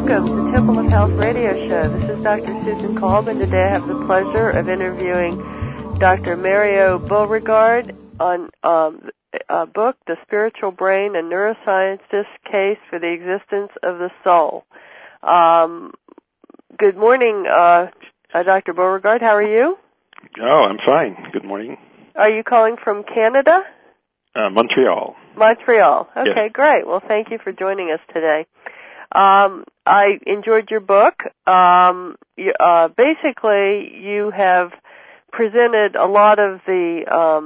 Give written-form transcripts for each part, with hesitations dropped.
welcome to Temple of Health Radio Show. This is Dr. Susan Kolb, and today I have the pleasure of interviewing Dr. Mario Beauregard on a book, The Spiritual Brain, a Neuroscientist's Case for the Existence of the Soul. Good morning, Dr. Beauregard. How are you? Oh, I'm fine. Good morning. Are you calling from Canada? Montreal. Montreal. Okay, yes. Great. Well, thank you for joining us today. I enjoyed your book. Basically, you have presented a lot of the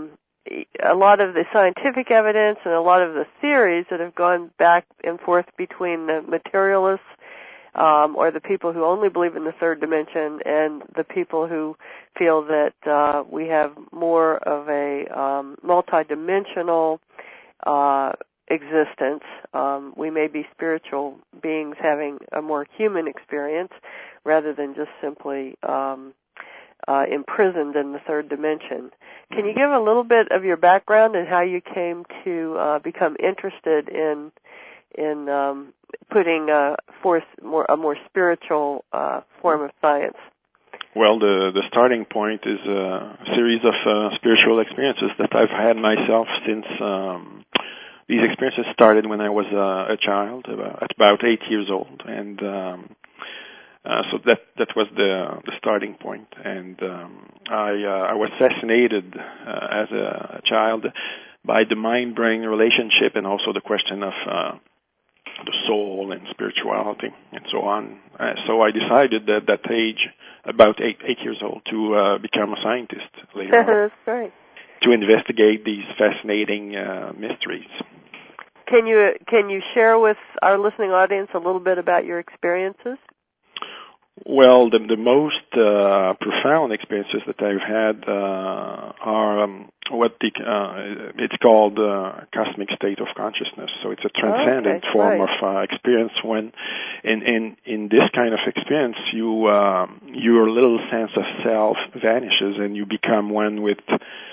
scientific evidence and a lot of the theories that have gone back and forth between the materialists, or the people who only believe in the third dimension, and the people who feel that we have more of a multidimensional existence. We may be spiritual beings having a more human experience rather than just simply imprisoned in the third dimension. Can you give a little bit of your background and how you came to become interested in putting forth a more spiritual form of science? Well, the starting point is a series of spiritual experiences that I've had myself since these experiences started when I was a child, at about 8 years old, and so that was the starting point. And I was fascinated as a child by the mind-brain relationship, and also the question of the soul and spirituality and so on. So I decided at that age, about eight years old, to become a scientist later on. That's right. To investigate these fascinating mysteries. Can you share with our listening audience a little bit about your experiences? Well, the most profound experiences that I've had are what it's called cosmic state of consciousness. So it's a transcendent form of experience when, in this kind of experience, your little sense of self vanishes and you become one with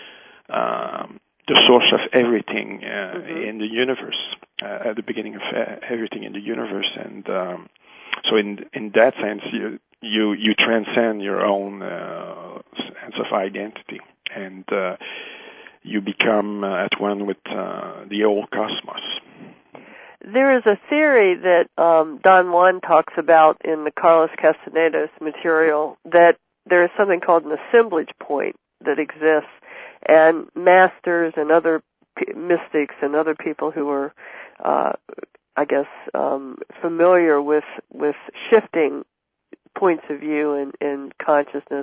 the source of everything in the universe, at the beginning of everything in the universe, and so in that sense, you transcend your own sense of identity, and you become at one with the whole cosmos. There is a theory that Don Juan talks about in the Carlos Castaneda's material, that there is something called an assemblage point that exists, and masters and other mystics and other people who are, familiar with shifting points of view in consciousness,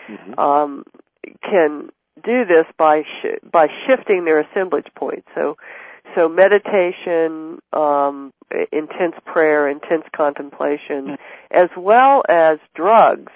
can do this by shifting their assemblage point. So meditation, intense prayer, intense contemplation, as well as drugs,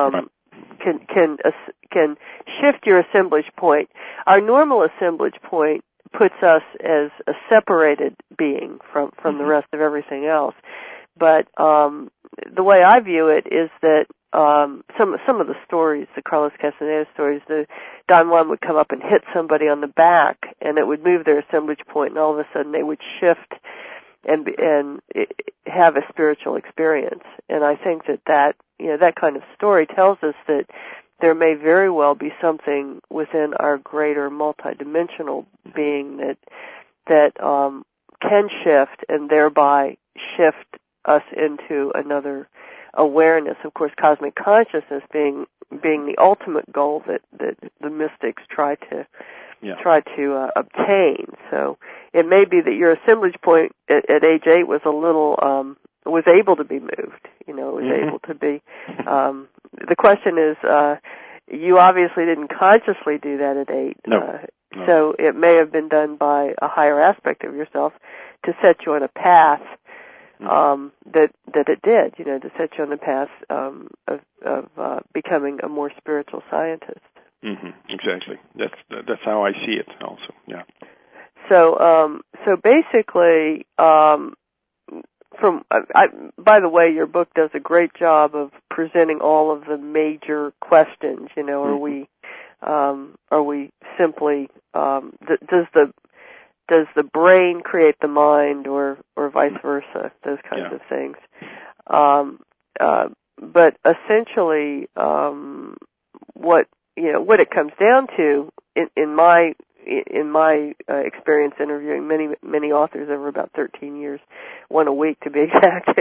can shift your assemblage point. Our normal assemblage point puts us as a separated being from the rest of everything else. But the way I view it is that some of the stories, the Carlos Castaneda stories, the Don Juan would come up and hit somebody on the back, and it would move their assemblage point, and all of a sudden they would shift and have a spiritual experience. And I think that kind of story tells us that there may very well be something within our greater multidimensional being that can shift and thereby shift us into another awareness. Of course, cosmic consciousness being the ultimate goal that the mystics try to obtain. So it may be that your assemblage point at age 8 was a little was able to be moved. Able to be. The question is, you obviously didn't consciously do that at 8. No. So it may have been done by a higher aspect of yourself to set you on a path that it did. To set you on the path of becoming a more spiritual scientist. Exactly. That's how I see it. Also, yeah. So basically. By the way, your book does a great job of presenting all of the major questions. Are we simply does the brain create the mind, or vice versa? Those kinds of things. But essentially, what it comes down to in my experience interviewing many authors over about 13 years, one a week to be exact,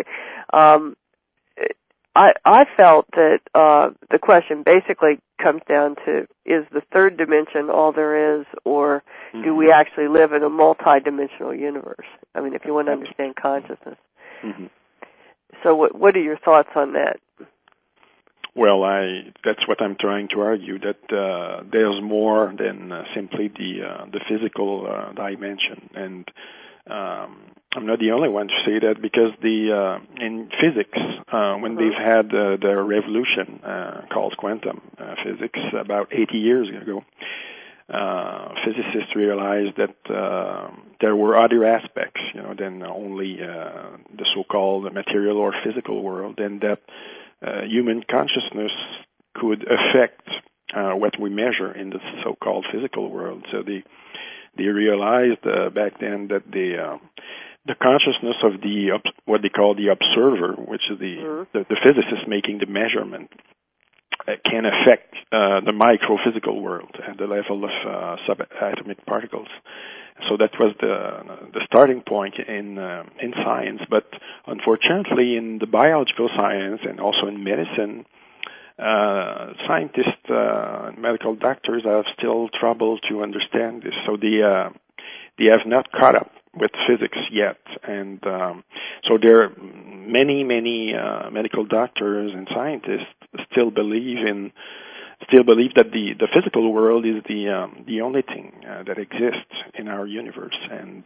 I felt that the question basically comes down to, is the third dimension all there is, or do we actually live in a multi-dimensional universe? I mean, if you want to understand consciousness. Mm-hmm. So what are your thoughts on that? Well, that's what I'm trying to argue, that there's more than simply the physical dimension. And I'm not the only one to say that, because in physics, when they've had their revolution called quantum physics about 80 years ago, physicists realized that there were other aspects, than only the so-called material or physical world, and that human consciousness could affect what we measure in the so-called physical world. So they realized back then that the consciousness of what they call the observer, which is the physicist making the measurement, can affect the micro-physical world at the level of subatomic particles. So that was the starting point in science. But unfortunately, in the biological science and also in medicine, scientists, medical doctors have still trouble to understand this. So they have not caught up with physics yet, and so there are many medical doctors and scientists still believe that the physical world is the only thing that exists in our universe. And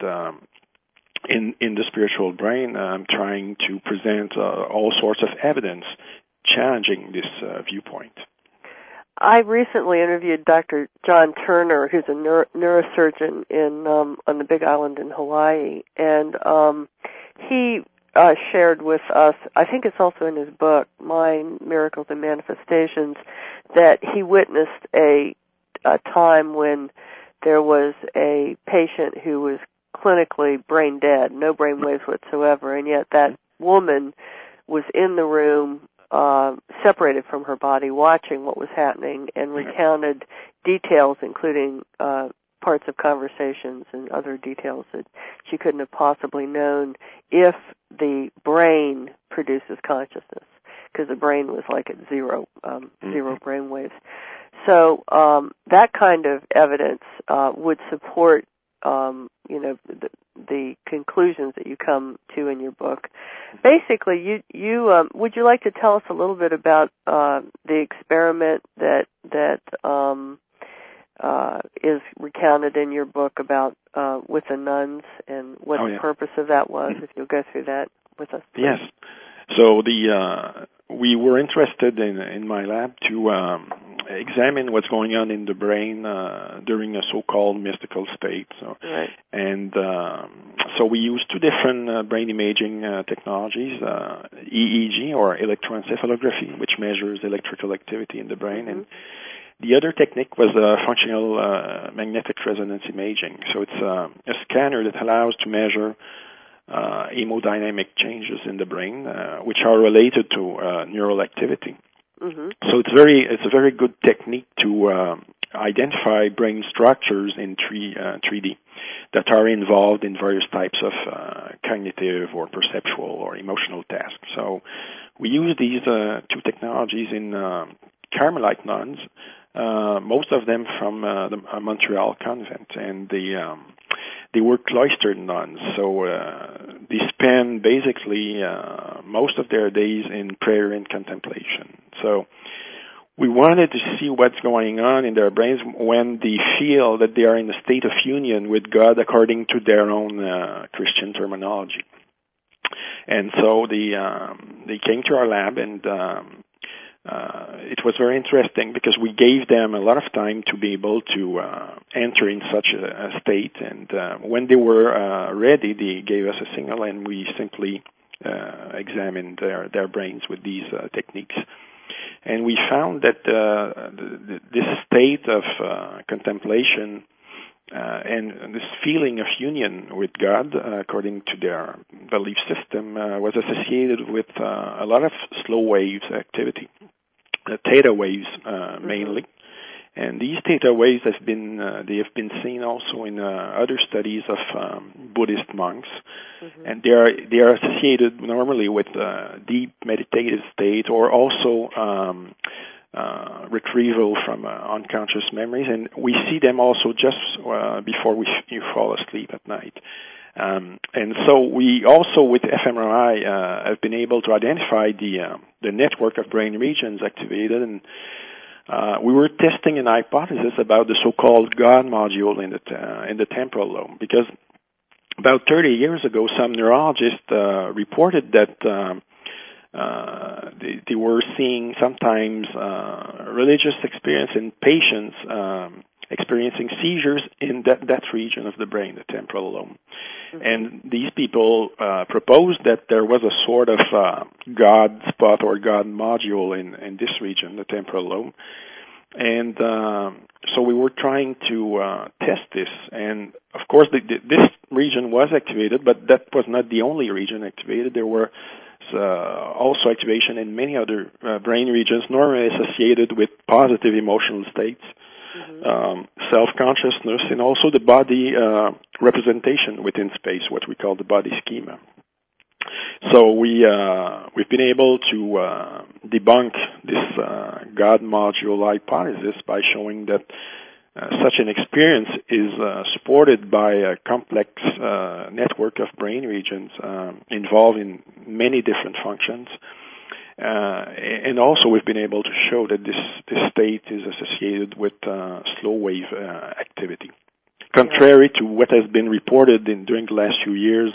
in the spiritual brain, I'm trying to present all sorts of evidence challenging this viewpoint. I recently interviewed Dr. John Turner, who's a neurosurgeon on the Big Island in Hawaii, and he shared with us, I think it's also in his book, Mind, Miracles, and Manifestations, that he witnessed a time when there was a patient who was clinically brain dead, no brain waves whatsoever, and yet that woman was in the room, separated from her body, watching what was happening, and recounted details, including parts of conversations and other details that she couldn't have possibly known if the brain produces consciousness, because the brain was like at zero brain waves. So that kind of evidence would support the conclusions that you come to in your book. Basically, you would you like to tell us a little bit about the experiment that is recounted in your book about with the nuns, and what the purpose of that was? If you'll go through that with us, please. Yes. So we were interested in my lab to examine what's going on in the brain during a so-called mystical state. So, right. And so we used two different brain imaging technologies, EEG, or electroencephalography, which measures electrical activity in the brain, and the other technique was functional magnetic resonance imaging. So it's a scanner that allows to measure hemodynamic changes in the brain, which are related to neural activity. Mm-hmm. So it's a very good technique to identify brain structures in 3D that are involved in various types of cognitive or perceptual or emotional tasks. So we use these two technologies in Carmelite nuns, most of them from the Montreal convent, and they were cloistered nuns, so they spend basically most of their days in prayer and contemplation. So we wanted to see what's going on in their brains when they feel that they are in a state of union with God according to their own Christian terminology. And so they came to our lab, and it was very interesting because we gave them a lot of time to be able to enter in such a state, and when they were ready, they gave us a signal, and we simply examined their brains with these techniques. And we found that this state of contemplation and this feeling of union with God, according to their belief system, was associated with a lot of slow waves activity, theta waves mainly. And these theta waves have been seen also in other studies of Buddhist monks, and they are associated normally with deep meditative state, or also retrieval from unconscious memories, and we see them also just before you fall asleep at night. And so we also, with fMRI, have been able to identify the network of brain regions activated, and we were testing an hypothesis about the so-called God module in the temporal lobe, because about 30 years ago, some neurologists reported that they were seeing sometimes religious experience in patients experiencing seizures in that region of the brain, the temporal lobe. And these people proposed that there was a sort of God spot or God module in this region, the temporal lobe. And so we were trying to test this. And, of course, this region was activated, but that was not the only region activated. There were also activation in many other brain regions normally associated with positive emotional states, self-consciousness, and also the body representation within space, what we call the body schema. So we've been able to debunk this God module hypothesis by showing that such an experience is supported by a complex network of brain regions involved in many different functions. And also we've been able to show that this state is associated with slow wave activity. Contrary to what has been reported during the last few years,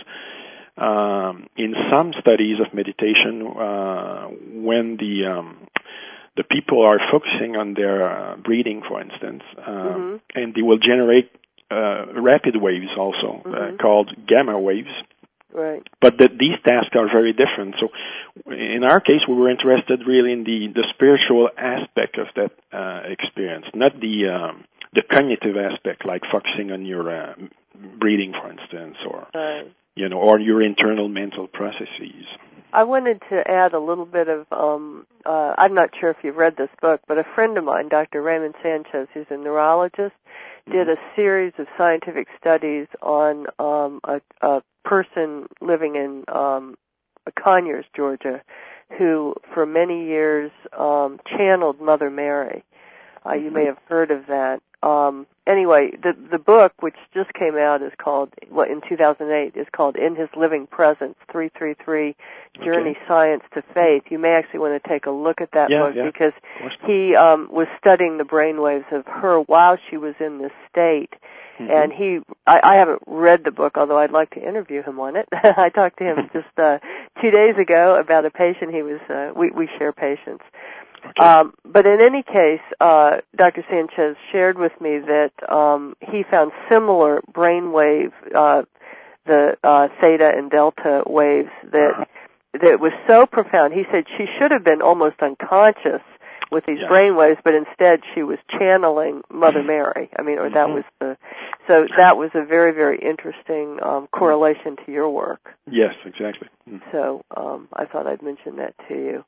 in some studies of meditation, when the people are focusing on their breathing, for instance, and they will generate rapid waves also, called gamma waves. Right. But these tasks are very different. So in our case, we were interested really in the spiritual aspect of that experience, not the cognitive aspect, like focusing on your breathing, for instance, or or your internal mental processes. I wanted to add a little bit of, I'm not sure if you've read this book, but a friend of mine, Dr. Raymond Sanchez, who's a neurologist, did a series of scientific studies on a person living in Conyers, Georgia, who for many years channeled Mother Mary. You may have heard of that. Anyway, the book, which just came out, is called, in 2008, is called In His Living Presence, 333 Journey Science to Faith. You may actually want to take a look at that book because he was studying the brainwaves of her while she was in this state. And I haven't read the book, although I'd like to interview him on it. I talked to him just 2 days ago about a patient he was, we share patients. Okay. But in any case, Dr. Sanchez shared with me that he found similar brainwave, the theta and delta waves, that was so profound. He said she should have been almost unconscious with these brainwaves, but instead she was channeling Mother Mary. I mean, or that was so that was a very, very interesting correlation to your work. Yes, exactly. So I thought I'd mention that to you.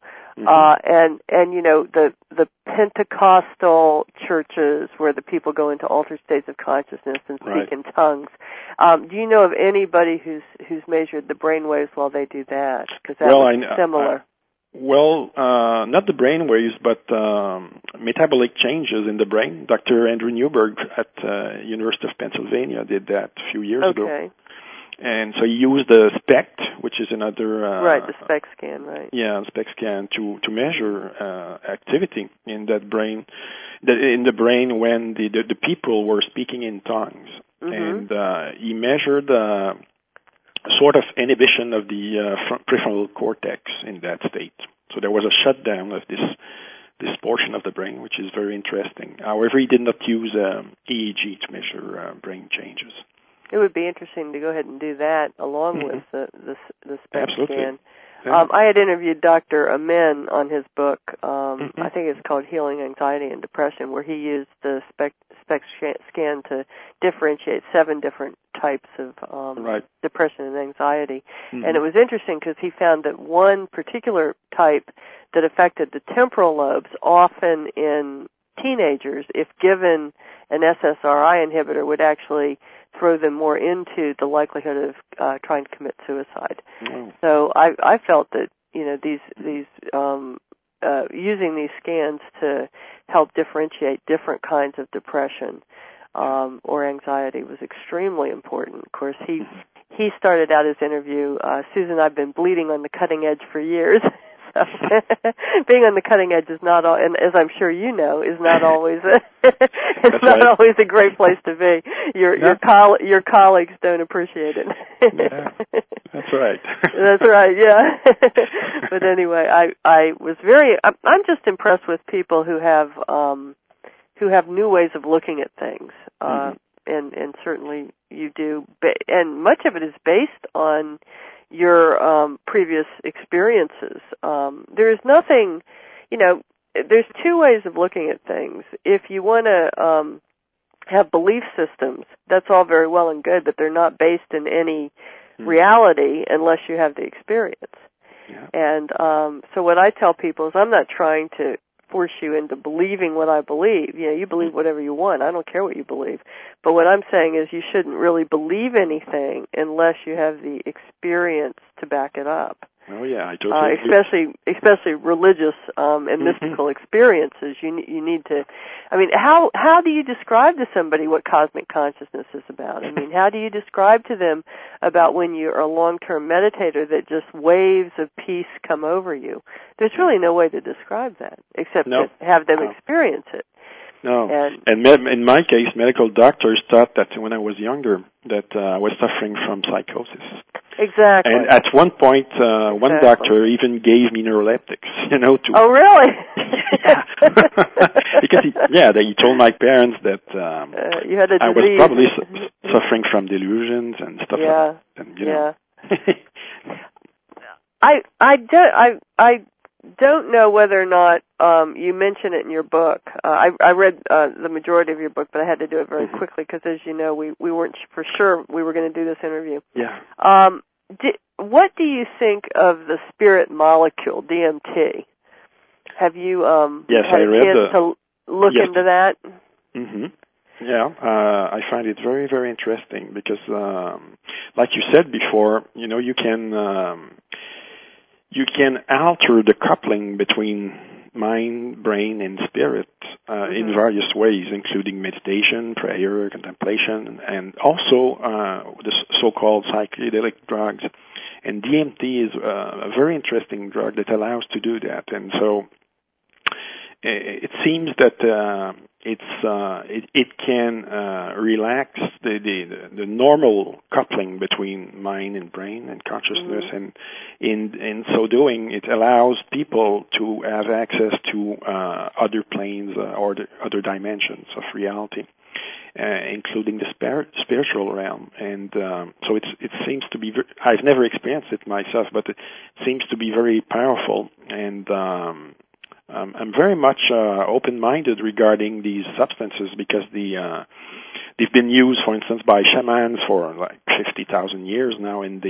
And you know, the Pentecostal churches where the people go into altered states of consciousness and speak in tongues. Do you know of anybody who's measured the brainwaves while they do that? Because that was similar. Not the brain waves, but metabolic changes in the brain. Dr. Andrew Newberg at University of Pennsylvania did that a few years ago. And so he used the SPECT, which is another... the SPECT scan, right. Yeah, SPECT scan to measure activity in that brain, in the brain when the people were speaking in tongues. And he measured... sort of inhibition of the prefrontal cortex in that state. So there was a shutdown of this portion of the brain, which is very interesting. However, he did not use EEG to measure brain changes. It would be interesting to go ahead and do that along with the SPECT scan. Yeah. I had interviewed Dr. Amin on his book, I think it's called Healing Anxiety and Depression, where he used the SPECT scan to differentiate 7 different types of depression and anxiety. Mm-hmm. And it was interesting because he found that one particular type that affected the temporal lobes, often in teenagers, if given an SSRI inhibitor, would actually throw them more into the likelihood of trying to commit suicide. Mm. So I felt that these using these scans to help differentiate different kinds of depression or anxiety was extremely important. Of course, he started out his interview, Susan, I've been bleeding on the cutting edge for years. So being on the cutting edge is not, and as I'm sure you know, is not always always a great place to be. Your colleagues don't appreciate it. Yeah, that's right. That's right. Yeah. But anyway, I'm just impressed with people who have new ways of looking at things, and certainly you do, and much of it is based on your previous experiences. There is nothing, there's 2 ways of looking at things. If you want to have belief systems, that's all very well and good, but they're not based in any reality unless you have the experience. Yeah. And so what I tell people is I'm not trying to force you into believing what I believe. You believe whatever you want. I don't care what you believe. But what I'm saying is you shouldn't really believe anything unless you have the experience to back it up. Oh yeah, I totally agree. Especially religious and mystical experiences. You need to. I mean, how do you describe to somebody what cosmic consciousness is about? I mean, how do you describe to them about when you're a long-term meditator that just waves of peace come over you? There's really no way to describe that except to have them experience it. No, and in my case, medical doctors thought that when I was younger that I was suffering from psychosis. Exactly. And at one point, one doctor even gave me neuroleptics, to... Oh, really? Yeah. Because he told my parents that you had a disease. I was probably suffering from delusions and stuff like that. And, I don't know whether or not you mention it in your book. I read the majority of your book, but I had to do it very quickly because, as you know, we weren't for sure we were going to do this interview. Yeah. What do you think of the spirit molecule, DMT? Have you had a chance to look into that? Mm-hmm. Yeah, I find it very, very interesting because, like you said before, you can alter the coupling between mind, brain, and spirit in various ways, including meditation, prayer, contemplation, and also the so-called psychedelic drugs. And DMT is a very interesting drug that allows to do that. And so it seems that it can relax the normal coupling between mind and brain and consciousness, and in so doing, it allows people to have access to other planes or other dimensions of reality, including the spiritual realm. And so it seems to be. I've never experienced it myself, but it seems to be very powerful. And I'm very much open-minded regarding these substances because they've been used, for instance, by shamans for like 50,000 years now. In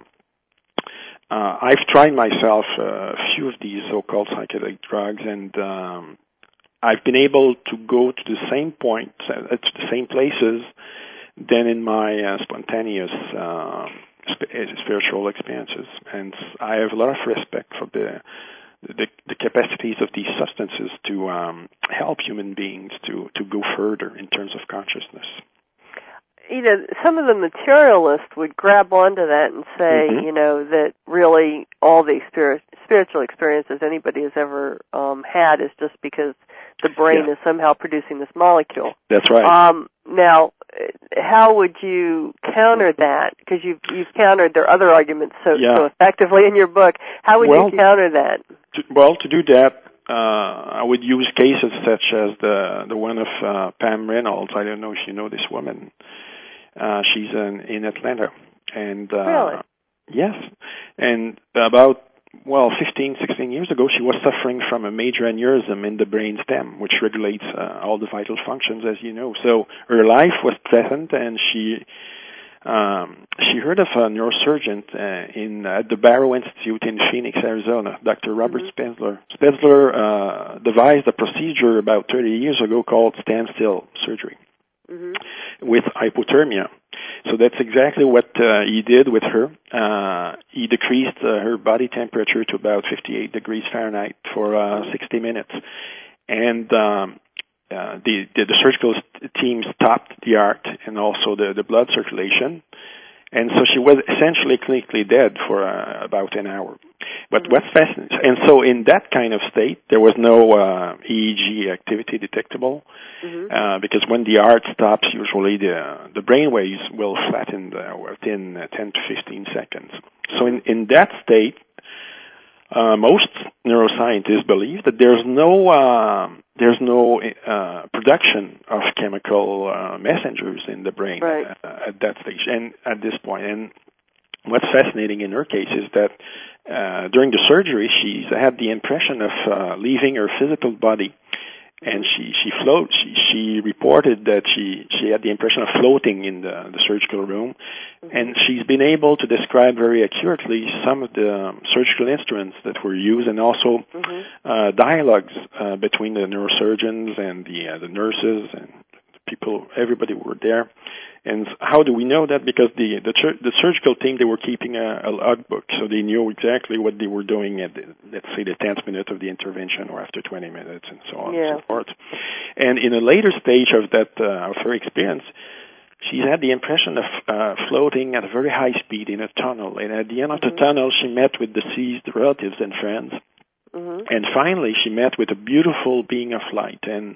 I've tried myself a few of these so-called psychedelic drugs, and I've been able to go to the same point, to the same places, than in my spontaneous spiritual experiences. And I have a lot of respect for the capacities of these substances to help human beings to go further in terms of consciousness. Some of the materialists would grab onto that and say, that really all the spiritual experiences anybody has ever had is just because the brain is somehow producing this molecule. That's right. Now, how would you counter that? Because you've countered their other arguments so effectively in your book. How would you counter that? To do that, I would use cases such as the one of Pam Reynolds. I don't know if you know this woman. She's in Atlanta, and really? Yes, and about 15, 16 years ago, she was suffering from a major aneurysm in the brain stem, which regulates all the vital functions, as you know. So her life was threatened, and she heard of a neurosurgeon at the Barrow Institute in Phoenix, Arizona, Dr. Robert Spenzler. Spenzler devised a procedure about 30 years ago called standstill surgery with hypothermia. So that's exactly what he did with her. He decreased her body temperature to about 58 degrees Fahrenheit for 60 minutes. And the surgical team stopped the heart and also the blood circulation. And so she was essentially clinically dead for about an hour. But what's fascinating, and so in that kind of state, there was no EEG activity detectable, because when the heart stops, usually the brain waves will flatten within 10 to 15 seconds. So in that state, most neuroscientists believe that there's no production of chemical messengers in the brain at that stage and at this point. And what's fascinating in her case is that during the surgery, she's had the impression of leaving her physical body, and she reported that she had the impression of floating in the surgical room, and she's been able to describe very accurately some of the surgical instruments that were used, and also dialogues between the neurosurgeons and the nurses and people, everybody were there. And how do we know that? Because the surgical team, they were keeping a logbook, so they knew exactly what they were doing at, let's say, the 10th minute of the intervention, or after 20 minutes, and so on and so forth. And in a later stage of her experience, she had the impression of floating at a very high speed in a tunnel. And at the end of the tunnel, she met with deceased relatives and friends. And finally, she met with a beautiful being of light. And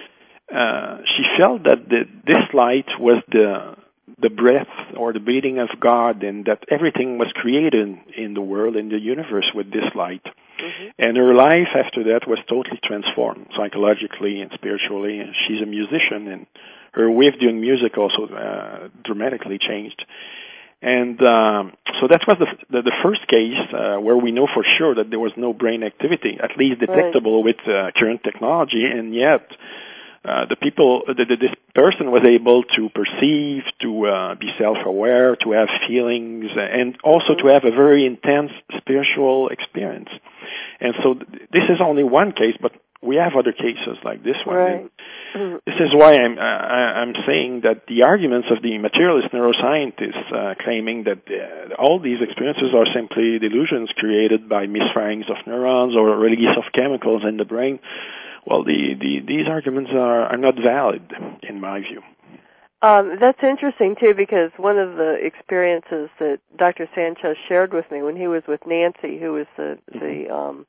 she felt that this light was the breath or the breathing of God, and that everything was created in the world, in the universe, with this light. And her life after that was totally transformed, psychologically and spiritually. And she's a musician, and her way of doing music also dramatically changed. And so that was the first case where we know for sure that there was no brain activity, at least detectable with current technology, and yet this person was able to perceive, to be self-aware, to have feelings, and also to have a very intense spiritual experience. And so this is only one case, but we have other cases like this one. This is why I'm saying that the arguments of the materialist neuroscientists claiming that all these experiences are simply delusions created by misfirings of neurons or release of chemicals in the brain, well, these arguments are not valid, in my view. That's interesting, too, because one of the experiences that Dr. Sanchez shared with me when he was with Nancy, who was the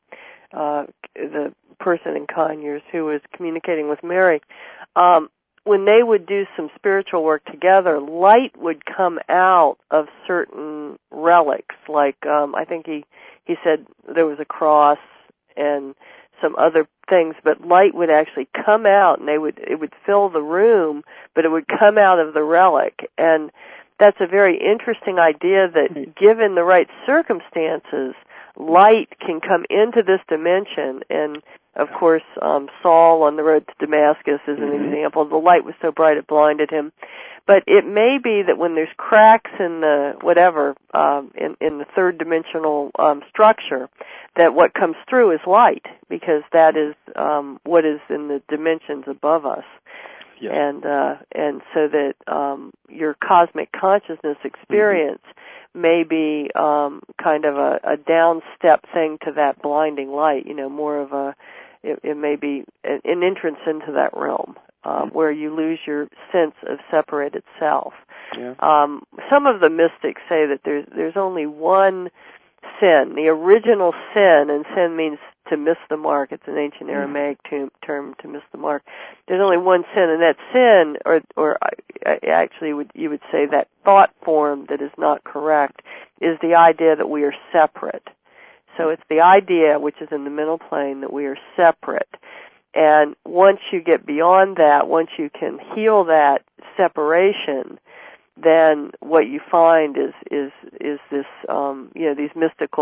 person in Conyers who was communicating with Mary, when they would do some spiritual work together, light would come out of certain relics. Like, I think he said there was a cross and some other things, but light would actually come out, and it would fill the room, but it would come out of the relic. And that's a very interesting idea that, given the right circumstances, light can come into this dimension. And of course, Saul on the road to Damascus is an example. The light was so bright it blinded him. But it may be that when there's cracks in the whatever, in the third dimensional structure, that what comes through is light, because that is what is in the dimensions above us. And so that your cosmic consciousness experience may be kind of a down-step thing to that blinding light, more of it may be an entrance into that realm where you lose your sense of separated self. Some of the mystics say that there's only one sin, the original sin, and sin means to miss the mark. It's an ancient Aramaic term, to miss the mark. There's only one sin, and that sin, or actually you would say that thought form that is not correct, is the idea that we are separate. So it's the idea, which is in the mental plane, that we are separate. And once you get beyond that, once you can heal that separation, then what you find is this, these mystical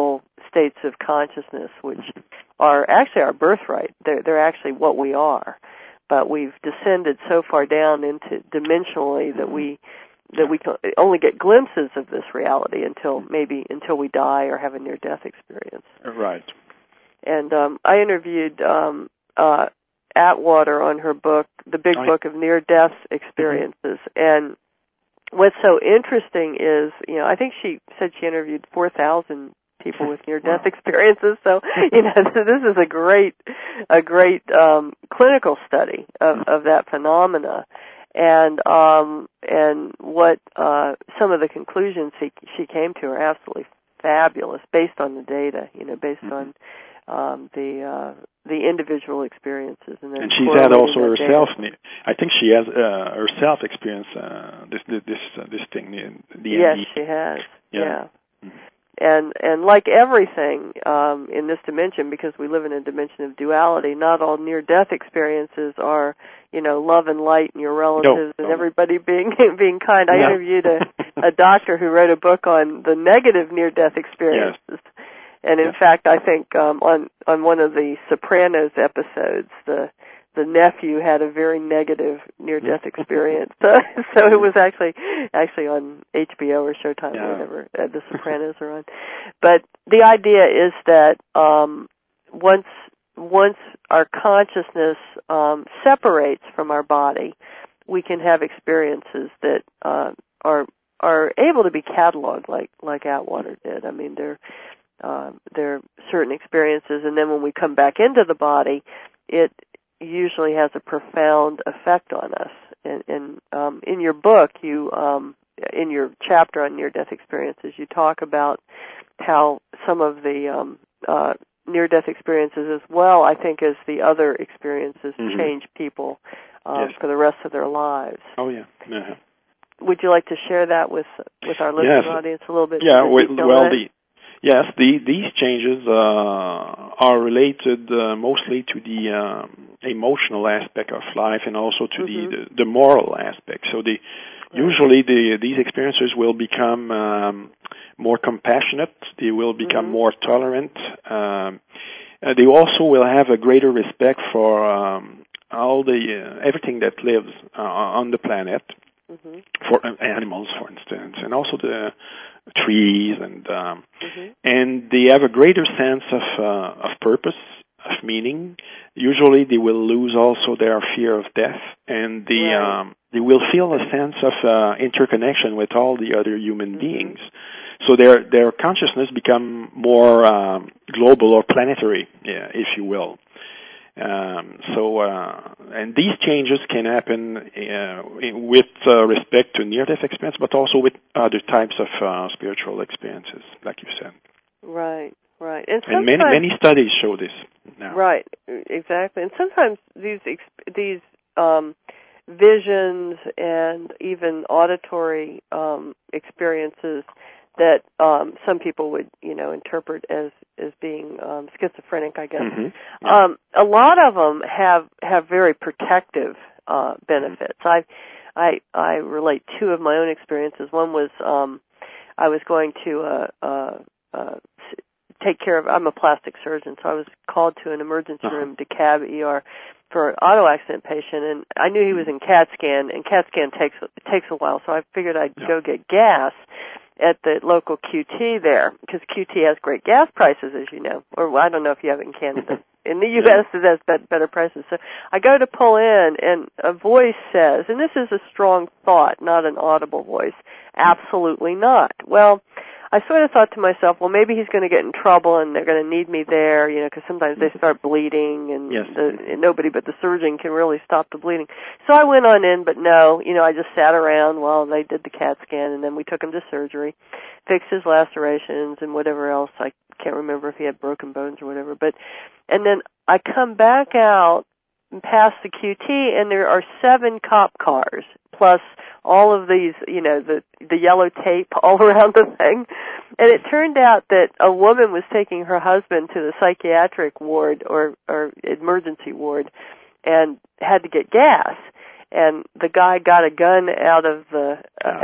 states of consciousness, which are actually our birthright. They're actually what we are. But we've descended so far down into dimensionally that we can only get glimpses of this reality until we die or have a near-death experience. Right. And I interviewed Atwater on her book, The Big Book of Near-Death Experiences. And what's so interesting is, I think she said she interviewed 4,000 people with near-death experiences. So, so this is a great clinical study of that phenomena. And what some of the conclusions she came to are absolutely fabulous, based on the data, based on the individual experiences. And she's had also herself. I think she has herself experienced this thing. Yes, she has. Yeah. Mm-hmm. And like everything in this dimension, because we live in a dimension of duality, not all near-death experiences are, love and light and your relatives and everybody being kind. I interviewed a doctor who wrote a book on the negative near-death experiences. Yes. And in fact, I think on one of the Sopranos episodes, the nephew had a very negative near-death experience. So it was actually on HBO or Showtime or whatever the Sopranos are on. But the idea is that once our consciousness separates from our body, we can have experiences that are able to be cataloged like Atwater did. I mean, there are certain experiences, and then when we come back into the body, it usually has a profound effect on us. And in your book, in your chapter on near-death experiences, you talk about how some of the near-death experiences as well, I think, as the other experiences, change people for the rest of their lives. Oh, yeah. Uh-huh. Would you like to share that with our listening audience a little bit? Yeah, these changes are related mostly to the emotional aspect of life and also to the moral aspect. So usually these experiences will become more compassionate. They will become more tolerant. They also will have a greater respect for all everything that lives on the planet. For animals, for instance, and also the trees, and they have a greater sense of purpose, of meaning. Usually, they will lose also their fear of death, and they will feel a sense of interconnection with all the other human beings. So their consciousness become more global or planetary, if you will. And these changes can happen with respect to near-death experience, but also with other types of spiritual experiences, like you said. Right. And many studies show this now. Right, exactly. And sometimes these visions and even auditory experiences that some people would, interpret as being schizophrenic, I guess. A lot of them have very protective benefits. I relate two of my own experiences. One was I was going to take care of. I'm a plastic surgeon, so I was called to an emergency room, DeKalb ER, for an auto accident patient, and I knew he was in CAT scan, and CAT scan takes a while, so I figured I'd go get gas at the local QT there, because QT has great gas prices, as you know. Or I don't know if you have it in Canada. In the U.S., it has better prices. So I go to pull in, and a voice says, and this is a strong thought, not an audible voice, absolutely not. Well, I sort of thought to myself, well, maybe he's going to get in trouble and they're going to need me there, because sometimes they start bleeding and nobody but the surgeon can really stop the bleeding. So I went on in, but no, I just sat around while they did the CAT scan, and then we took him to surgery, fixed his lacerations and whatever else. I can't remember if he had broken bones or whatever. And then I come back out past the QT, and there are 7 cop cars, plus all of these, the yellow tape all around the thing. And it turned out that a woman was taking her husband to the psychiatric ward or emergency ward and had to get gas. and the guy got a gun out of the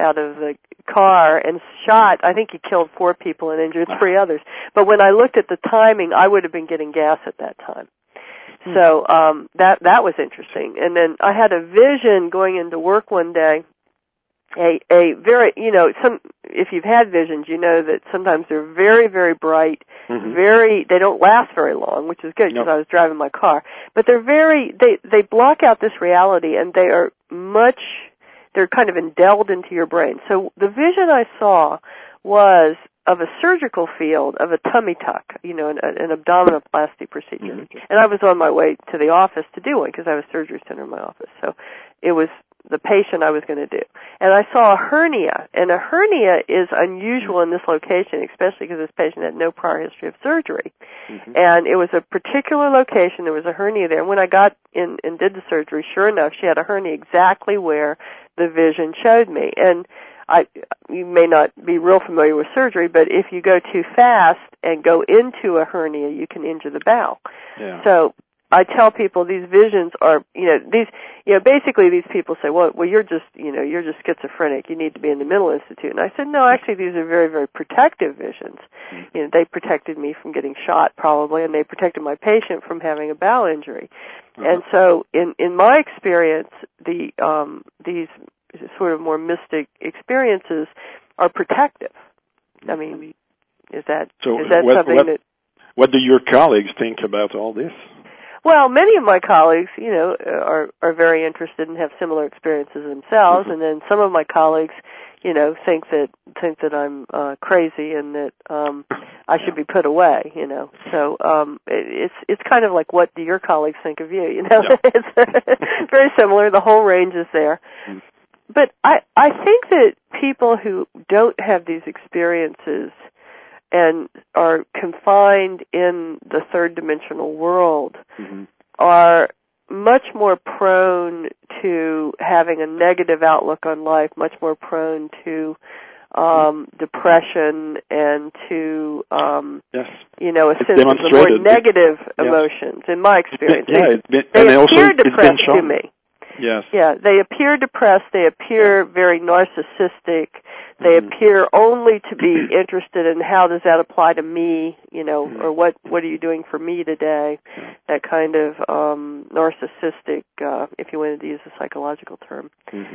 car and shot. I think he killed 4 people and injured 3 others. But when I looked at the timing, I would have been getting gas at that time. So that was interesting. And then I had a vision going into work one day. A very, if you've had visions, you know that sometimes they're very, very bright, they don't last very long, which is good because I was driving my car. But they block out this reality, and they're kind of indelled into your brain. So the vision I saw was of a surgical field of a tummy tuck, an abdominoplasty procedure. And I was on my way to the office to do one because I have a surgery center in my office. So it was the patient I was going to do. And I saw a hernia, and a hernia is unusual in this location, especially because this patient had no prior history of surgery. And it was a particular location. There was a hernia there. And when I got in and did the surgery, sure enough, she had a hernia exactly where the vision showed me. And you may not be real familiar with surgery, but if you go too fast and go into a hernia, you can injure the bowel. Yeah. So I tell people these visions are, basically these people say, well, you're just schizophrenic. You need to be in the mental institute. And I said, no, actually, these are very, very protective visions. They protected me from getting shot probably, and they protected my patient from having a bowel injury. And so, in my experience, these sort of more mystic experiences are protective. I mean, is that something that? What do your colleagues think about all this? Well, many of my colleagues, are very interested and have similar experiences themselves, and then some of my colleagues, think that I'm crazy and that I should be put away. So it's kind of like, what do your colleagues think of you? It's very similar. The whole range is there. But I think that people who don't have these experiences and are confined in the third dimensional world are much more prone to having a negative outlook on life, much more prone to depression and to a sense of the more negative emotions, in my experience. They appear depressed to me. Yes. Yeah, they appear depressed, they appear very narcissistic, they appear only to be interested in how does that apply to me, or what are you doing for me today, that kind of narcissistic, if you wanted to use a psychological term,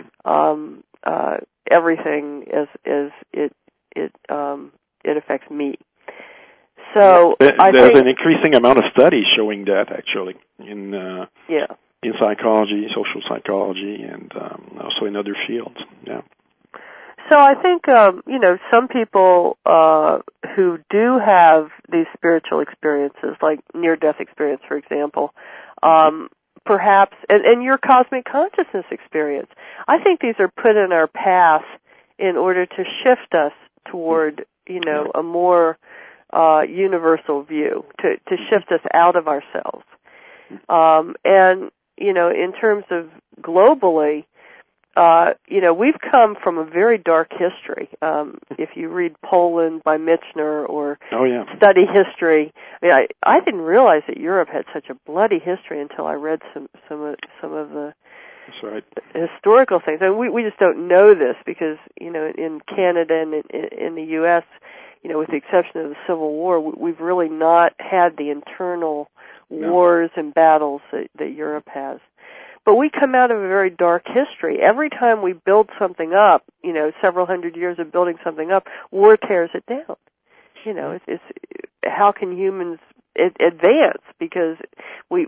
everything as it affects me. So there's an increasing amount of studies showing that, actually, in psychology, social psychology, and also in other fields. Yeah. So I think, some people who do have these spiritual experiences, like near-death experience, for example, perhaps, and your cosmic consciousness experience, I think these are put in our path in order to shift us toward, a more universal view, to shift us out of ourselves. And in terms of globally, we've come from a very dark history. If you read Poland by Michener or study history, I didn't realize that Europe had such a bloody history until I read some of the historical things. And we just don't know this because, in Canada and in the U.S., with the exception of the Civil War, we've really not had the internal wars and battles that Europe has. But we come out of a very dark history. Every time we build something up, several hundred years of building something up, war tears it down. It's how can humans advance? Because we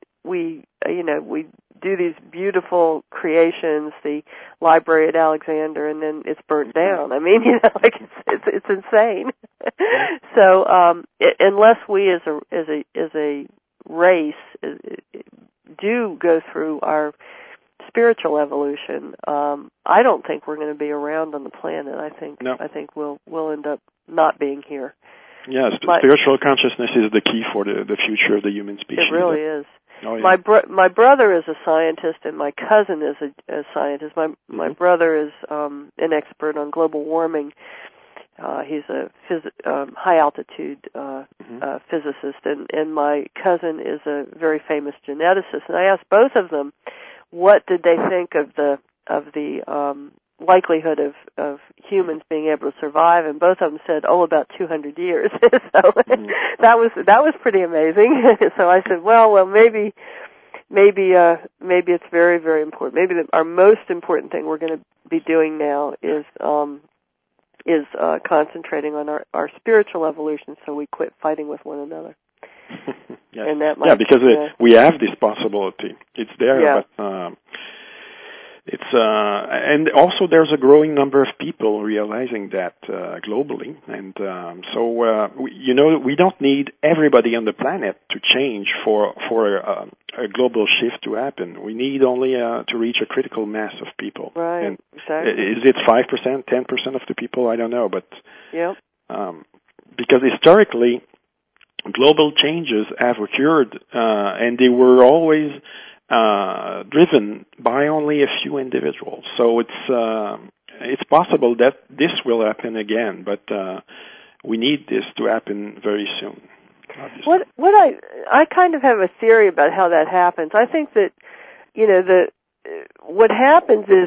do these beautiful creations, the library at Alexander, and then it's burnt down. I mean, it's insane. So unless we as a race do go through our spiritual evolution, I don't think we're going to be around on the planet. I think we'll end up not being here. Yes, spiritual consciousness is the key for the future of the human species. It really is. Oh, yeah. My brother is a scientist, and my cousin is a scientist. My brother is an expert on global warming. He's a high altitude physicist, and my cousin is a very famous geneticist. And I asked both of them, what did they think of the likelihood of humans being able to survive, and both of them said, about 200 years. So that was pretty amazing. So I said, well, maybe it's very, very important. Maybe our most important thing we're going to be doing now is concentrating on our spiritual evolution, so we quit fighting with one another. Yes. And that might, because we have this possibility. It's there, but and also there's a growing number of people realizing that globally, and we don't need everybody on the planet to change for a global shift to happen. We need only to reach a critical mass of people. Right. And exactly. Is it 5%, 10% of the people? I don't know, but because historically, global changes have occurred, and they were always driven by only a few individuals. So it's possible that this will happen again, but we need this to happen very soon. Obviously. What I kind of have a theory about how that happens. I think that what happens is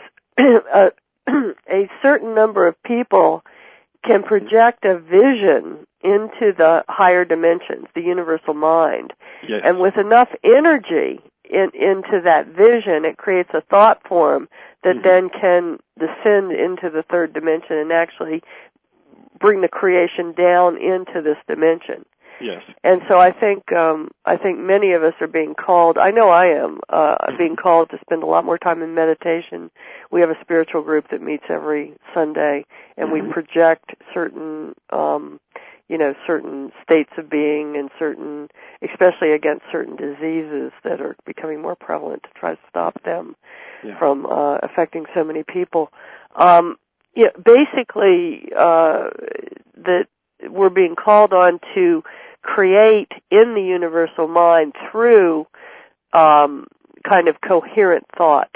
a certain number of people can project a vision into the higher dimensions, the universal mind, yes. And with enough energy into that vision, it creates a thought form that then can descend into the third dimension and actually bring the creation down into this dimension. Yes. And so I think many of us are being called. I know I am being called to spend a lot more time in meditation. We have a spiritual group that meets every Sunday, and we project certain certain states of being and especially against certain diseases that are becoming more prevalent to try to stop them from affecting so many people. Basically, that we're being called on to create in the universal mind through kind of coherent thought.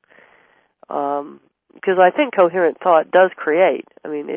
Because I think coherent thought does create. I mean,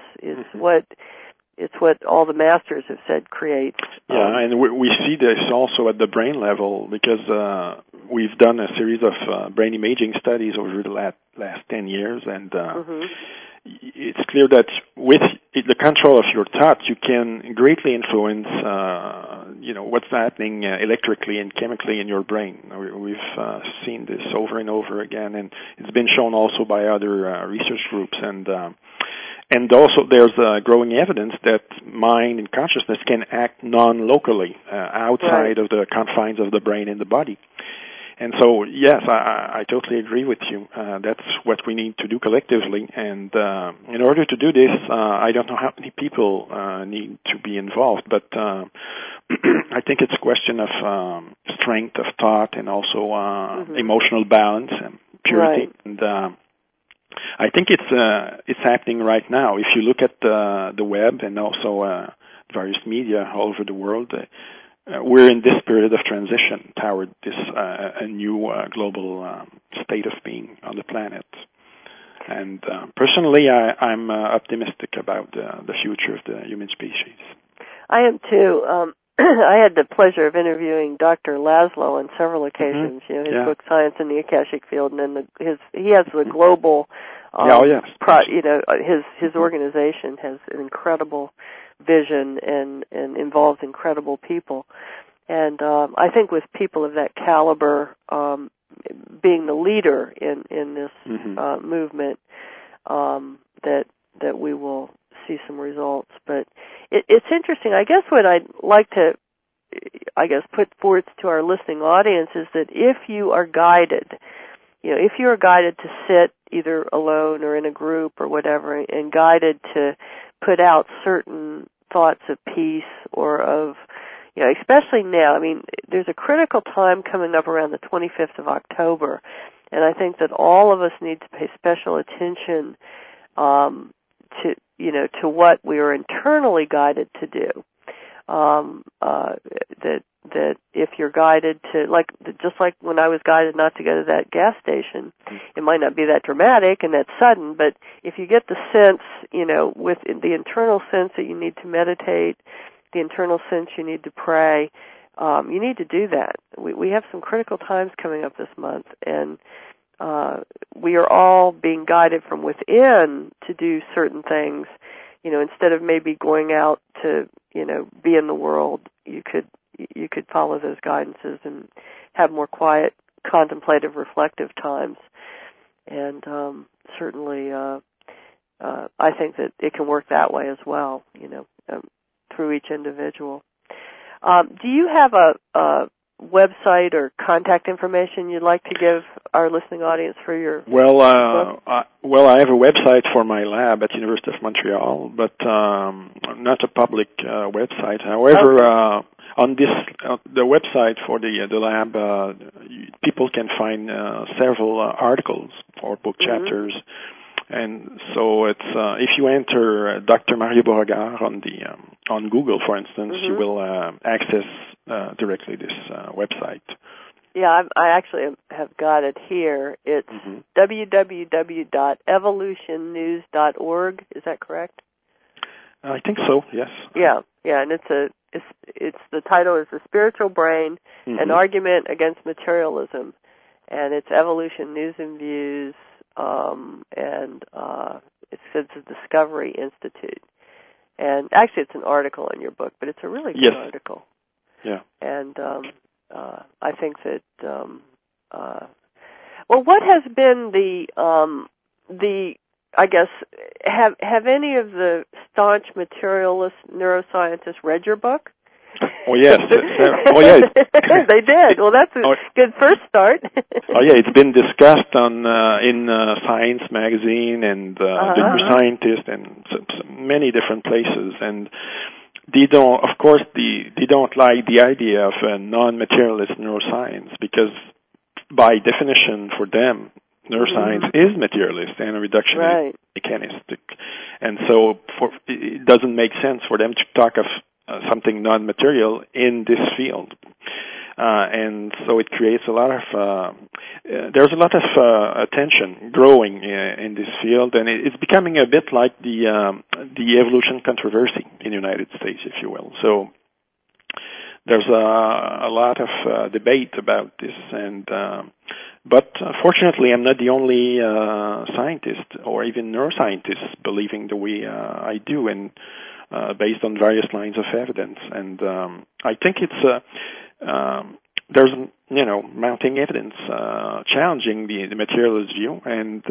it's what all the masters have said creates. And we see this also at the brain level because we've done a series of brain imaging studies over the last 10 years, and it's clear that with the control of your thoughts, you can greatly influence, what's happening electrically and chemically in your brain. We've seen this over and over again, and it's been shown also by other research groups, and also there's growing evidence that mind and consciousness can act non-locally outside of the confines of the brain and the body. And so, yes, I totally agree with you. That's what we need to do collectively. And in order to do this, I don't know how many people need to be involved, but I think it's a question of strength of thought and also emotional balance and purity. Right. And I think it's happening right now. If you look at the web and also various media all over the world, we're in this period of transition toward this a new global state of being on the planet. And personally, I'm optimistic about the future of the human species. I am too. I had the pleasure of interviewing Dr. Laszlo on several occasions. His book Science in the Akashic Field, and then he has the global. His organization has an incredible vision and involves incredible people, and I think with people of that caliber being the leader in this movement, that we will see some results. But it's interesting. I guess what I'd like to put forth to our listening audience is that if you are guided, if you are guided to sit either alone or in a group or whatever, and guided to put out certain thoughts of peace or of, especially now, I mean, there's a critical time coming up around the 25th of October, and I think that all of us need to pay special attention to what we are internally guided to do. That if you're guided to, just like when I was guided not to go to that gas station, it might not be that dramatic and that sudden, but if you get the sense, with the internal sense that you need to meditate, the internal sense you need to pray, you need to do that. We have some critical times coming up this month, and we are all being guided from within to do certain things. Instead of maybe going out to, be in the world, you could follow those guidances and have more quiet, contemplative, reflective times. And certainly, I think that it can work that way as well, through each individual. Do you have a website or contact information you'd like to give our listening audience for your book? I have a website for my lab at University of Montreal, but not a public website. However, on the website for the lab, people can find several articles or book chapters. And so it's if you enter Dr. Mario Beauregard on Google, for instance, you will access directly this website. Yeah, I actually have got it here. It's www.evolutionnews.org. Is that correct? I think so. Yes. Yeah, and it's the title is The Spiritual Brain: An Argument Against Materialism, and it's Evolution News and Views. And it says the Discovery Institute. And actually it's an article in your book, but it's a really good article. Yeah. And I think that what has been the I guess have any of the staunch materialist neuroscientists read your book? Oh yes. They did. Well, that's a good first start. It's been discussed in Science magazine and The New Scientist and many different places, and they don't like the idea of a non-materialist neuroscience because, by definition, for them, neuroscience is materialist and reductionist, mechanistic, and so it doesn't make sense for them to talk of something non-material in this field. And so it creates a lot of, there's a lot of attention growing in this field, and it's becoming a bit like the evolution controversy in the United States, if you will. So there's a lot of debate about this, and but fortunately I'm not the only scientist or even neuroscientist believing the way I do, and based on various lines of evidence. And I think it's there's mounting evidence challenging the materialist view, and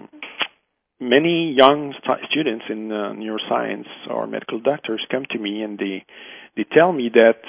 many young students in neuroscience or medical doctors come to me and they tell me that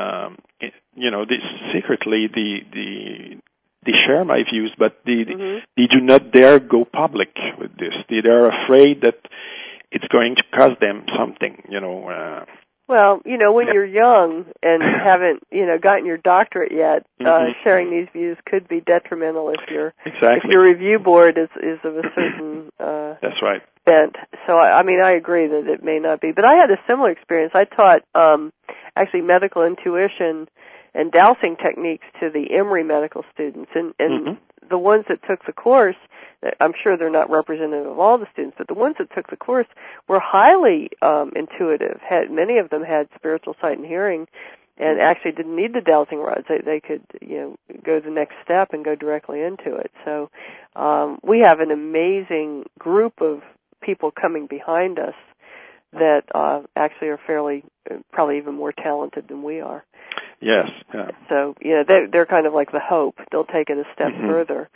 this secretly they share my views, but they do not dare go public with this. They're afraid that it's going to cost them something, Well, when you're young and haven't, gotten your doctorate yet, sharing these views could be detrimental if your review board is of a certain That's right. bent. So, I agree that it may not be. But I had a similar experience. I taught actually medical intuition and dowsing techniques to the Emory medical students, and the ones that took the course, I'm sure they're not representative of all the students, but the ones that took the course were highly intuitive. Many of them had spiritual sight and hearing, and actually didn't need the dowsing rods. They could, go the next step and go directly into it. So we have an amazing group of people coming behind us that actually are probably even more talented than we are. Yes. Yeah. So they're kind of like the hope. They'll take it a step further.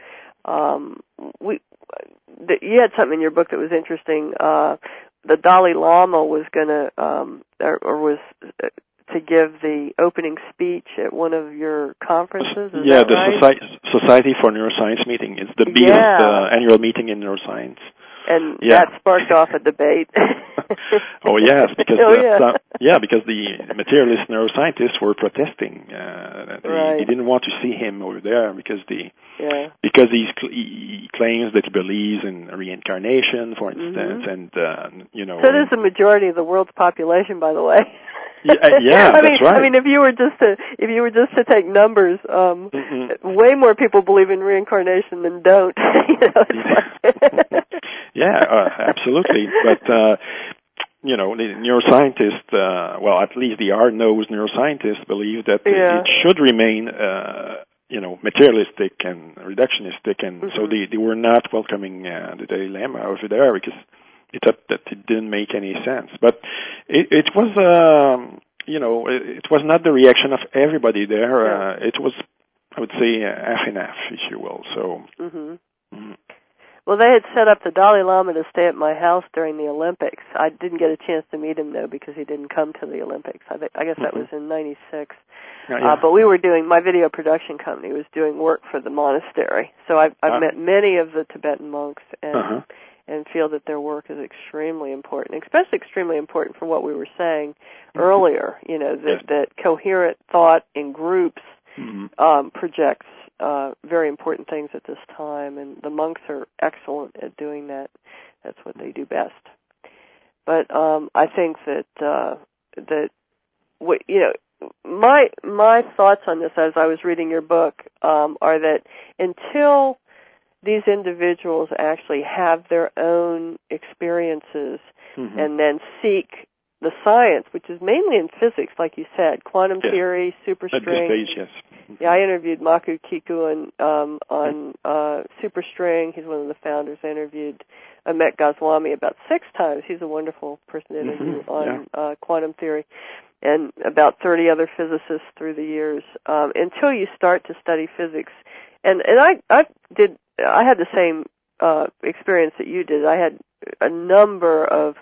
You had something in your book that was interesting. The Dalai Lama was going to, or was to give the opening speech at one of your conferences. Is that right? Society for Neuroscience meeting. It's the biggest annual meeting in neuroscience. And that sparked off a debate. Oh yes, because because the materialist neuroscientists were protesting. They didn't want to see him over there because he claims that he believes in reincarnation, for instance, and So does the majority of the world's population, by the way. That's right. If you were just to take numbers, way more people believe in reincarnation than don't. Absolutely. But the neuroscientists, well, at least the hard-nosed neuroscientists believe that it should remain, materialistic and reductionistic, and so they were not welcoming the Dalai Lama over there because they thought that it didn't make any sense. But it was, it was not the reaction of everybody there. Yeah. It was, I would say, half and half, if you will. So. Well, they had set up the Dalai Lama to stay at my house during the Olympics. I didn't get a chance to meet him, though, because he didn't come to the Olympics. I guess that was in '96. But we were my video production company was doing work for the monastery. So I've met many of the Tibetan monks and feel that their work is extremely important, especially extremely important for what we were saying earlier, that coherent thought in groups projects very important things at this time, and the monks are excellent at doing that. That's what they do best. But I think that my thoughts on this as I was reading your book are that until these individuals actually have their own experiences and then seek the science, which is mainly in physics, like you said, quantum theory, superstring. At this stage, yes. Yeah, I interviewed Maku Kiku on superstring. He's one of the founders. I interviewed Amit Goswami about 6 times. He's a wonderful person to interview on quantum theory, and about 30 other physicists through the years. Until you start to study physics, and I had the same experience that you did. I had a number of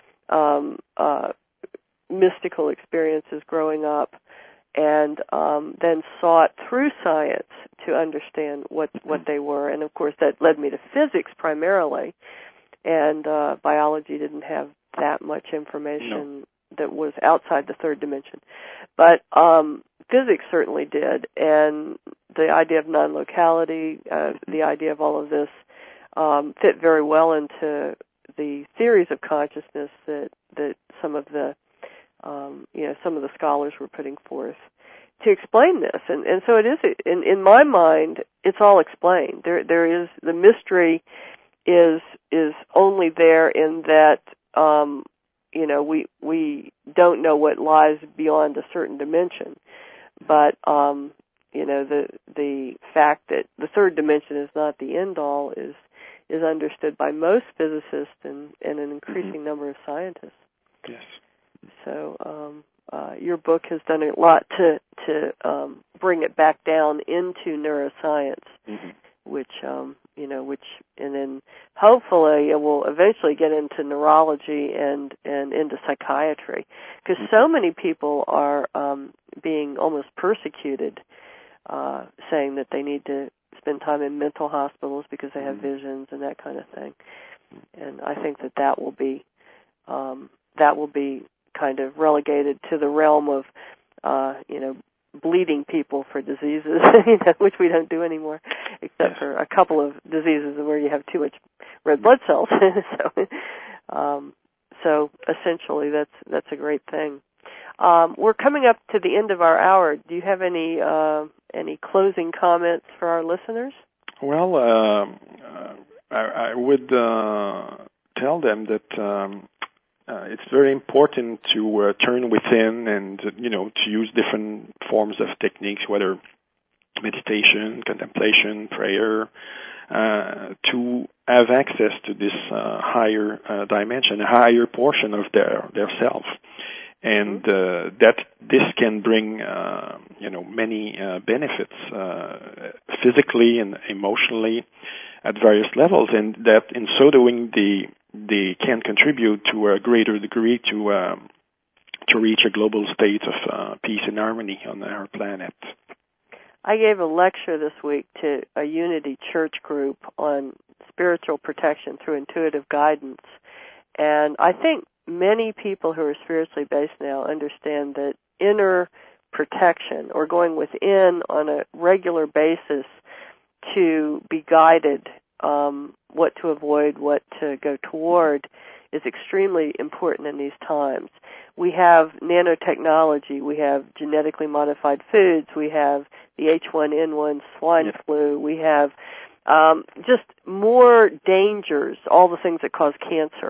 mystical experiences growing up, and then sought through science to understand what they were. And of course that led me to physics primarily, and biology didn't have that much information that was outside the third dimension. But physics certainly did, and the idea of non-locality, the idea of all of this fit very well into the theories of consciousness that some of the scholars were putting forth to explain this, and so it is. In my mind, it's all explained. There is the mystery is only there in that we don't know what lies beyond a certain dimension, but the fact that the third dimension is not the end all is understood by most physicists and an increasing number of scientists. Yes. So your book has done a lot to bring it back down into neuroscience, which and then hopefully it will eventually get into neurology and into psychiatry, because so many people are being almost persecuted, saying that they need to spend time in mental hospitals because they have visions and that kind of thing. And I think that will be kind of relegated to the realm of bleeding people for diseases, which we don't do anymore, except for a couple of diseases where you have too much red blood cells. So essentially, that's a great thing. We're coming up to the end of our hour. Do you have any closing comments for our listeners? Well, I would tell them that it's very important to turn within and to use different forms of techniques, whether meditation, contemplation, prayer, to have access to this higher dimension, a higher portion of their self. And that this can bring many benefits physically and emotionally at various levels, and that in so doing they can contribute to a greater degree to reach a global state of peace and harmony on our planet. I gave a lecture this week to a Unity Church group on spiritual protection through intuitive guidance, and I think many people who are spiritually based now understand that inner protection, or going within on a regular basis to be guided, what to avoid, what to go toward, is extremely important in these times. We have nanotechnology, we have genetically modified foods, we have the H1N1 swine flu, we have just more dangers, all the things that cause cancer.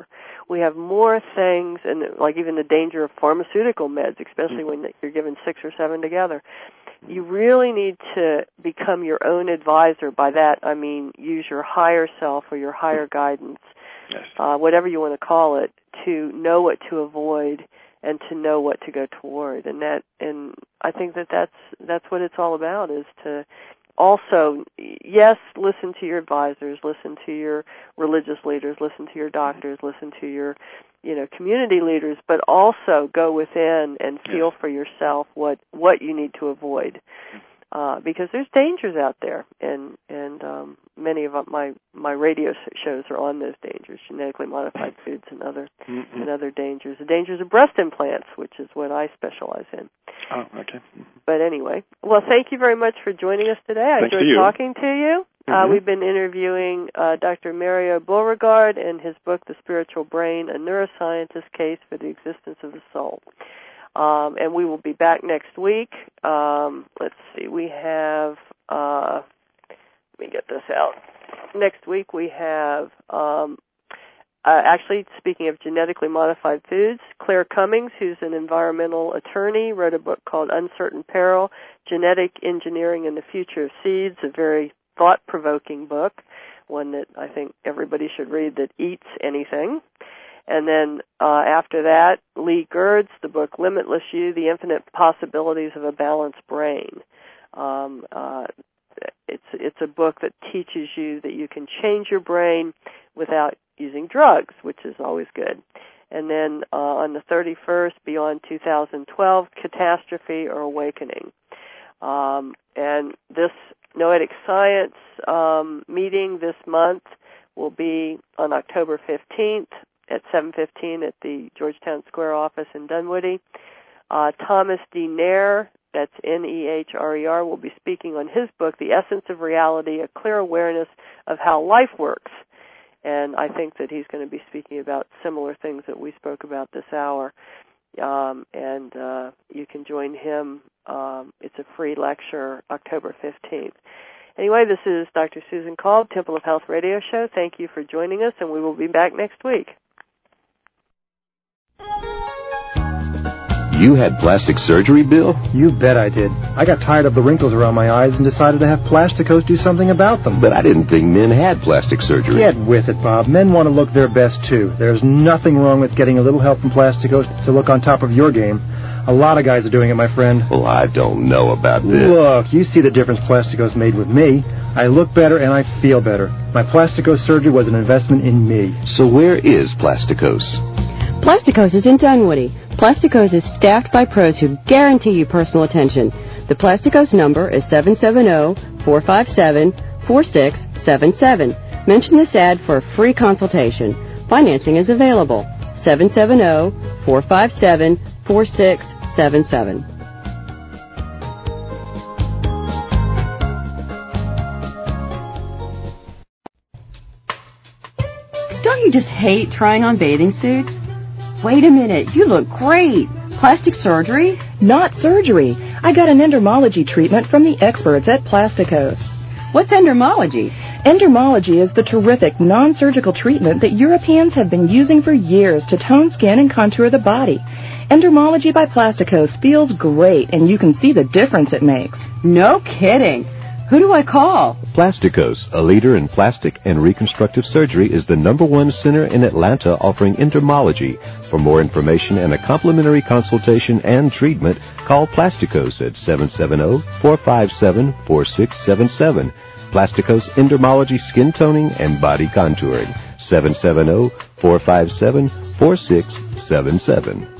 We have more things, and like even the danger of pharmaceutical meds, especially when you're given 6 or 7 together. You really need to become your own advisor. By that, I mean use your higher self or your higher guidance, whatever you want to call it, to know what to avoid and to know what to go toward. And I think that's what it's all about, is to also, yes, listen to your advisors, listen to your religious leaders, listen to your doctors, listen to your community leaders, but also go within and feel for yourself what you need to avoid, because there's dangers out there, and many of my radio shows are on those dangers, genetically modified foods and other dangers. The dangers of breast implants, which is what I specialize in. Oh, okay. But anyway, well, thank you very much for joining us today. I enjoyed talking to you. We've been interviewing Dr. Mario Beauregard and his book, The Spiritual Brain, A Neuroscientist's Case for the Existence of the Soul. And we will be back next week. Let's see, we have, let me get this out. Next week we have, actually, speaking of genetically modified foods, Claire Cummings, who's an environmental attorney, wrote a book called Uncertain Peril, Genetic Engineering and the Future of Seeds, a very thought-provoking book, one that I think everybody should read that eats anything. And then after that, Lee Gerd's, the book Limitless You, The Infinite Possibilities of a Balanced Brain. It's a book that teaches you that you can change your brain without using drugs, which is always good. And then on the 31st, Beyond 2012, Catastrophe or Awakening. And this Noetic Science meeting this month will be on October 15th at 7:15 at the Georgetown Square office in Dunwoody. Thomas D. Nair, that's N-E-H-R-E-R, will be speaking on his book, The Essence of Reality, A Clear Awareness of How Life Works. And I think that he's going to be speaking about similar things that we spoke about this hour. And you can join him. It's a free lecture, October 15th. Anyway, this is Dr. Susan Kolb, Temple of Health Radio Show. Thank you for joining us, and we will be back next week. You had plastic surgery, Bill? You bet I did. I got tired of the wrinkles around my eyes and decided to have Plasticos do something about them. But I didn't think men had plastic surgery. Get with it, Bob. Men want to look their best, too. There's nothing wrong with getting a little help from Plasticos to look on top of your game. A lot of guys are doing it, my friend. Well, I don't know about this. Look, you see the difference Plasticos made with me. I look better and I feel better. My Plasticos surgery was an investment in me. So where is Plasticos? Plasticos is in Dunwoody. Plasticos is staffed by pros who guarantee you personal attention. The Plasticos number is 770-457-4677. Mention this ad for a free consultation. Financing is available. 770-457-4677. Don't you just hate trying on bathing suits? Wait a minute, you look great. Plastic surgery? Not surgery. I got an endermology treatment from the experts at Plasticos. What's endermology? Endermology is the terrific non-surgical treatment that Europeans have been using for years to tone skin and contour the body. Endermology by Plasticos feels great, and you can see the difference it makes. No kidding. Who do I call? Plasticos, a leader in plastic and reconstructive surgery, is the #1 center in Atlanta offering endermology. For more information and a complimentary consultation and treatment, call Plasticos at 770-457-4677. Plasticos Endermology Skin Toning and Body Contouring, 770-457-4677.